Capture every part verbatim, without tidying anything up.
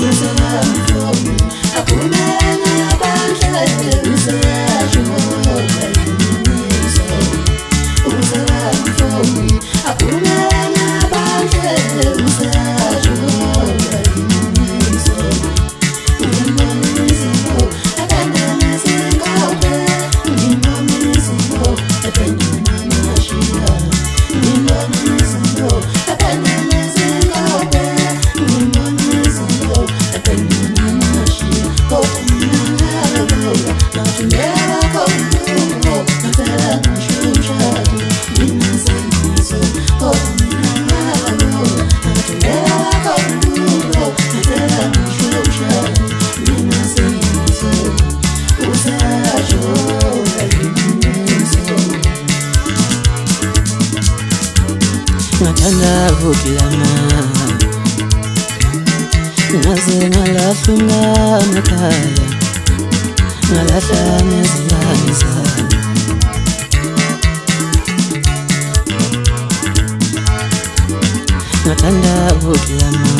Ngathanda ukuyama ngaze ngalahlunga ekhaya ngalahla nezingane zami ngathanda ukuyama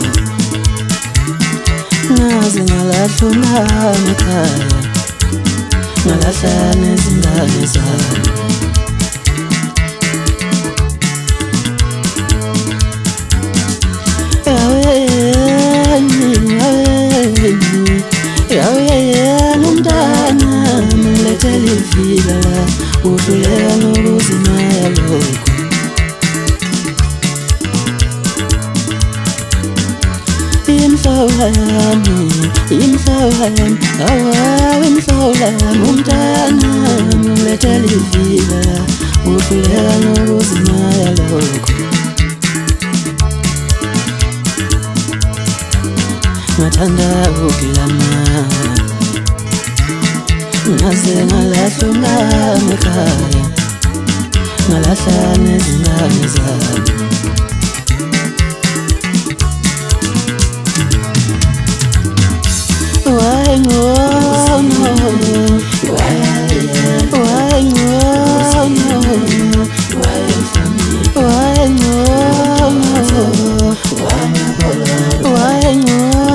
ngaze ngalahlunga ekhaya ngalahla nezingane zami Televila uhluleka nokuzimaya lokho imhlola yami imhlola yami awa imhlola yami umntana le televila uhluleka nokuzimaya lokho ngathanda ukuyama ngaze ngalahlunga ekhaya ngalahla nezingane zami why ngono why why ngono why why ngono why ngono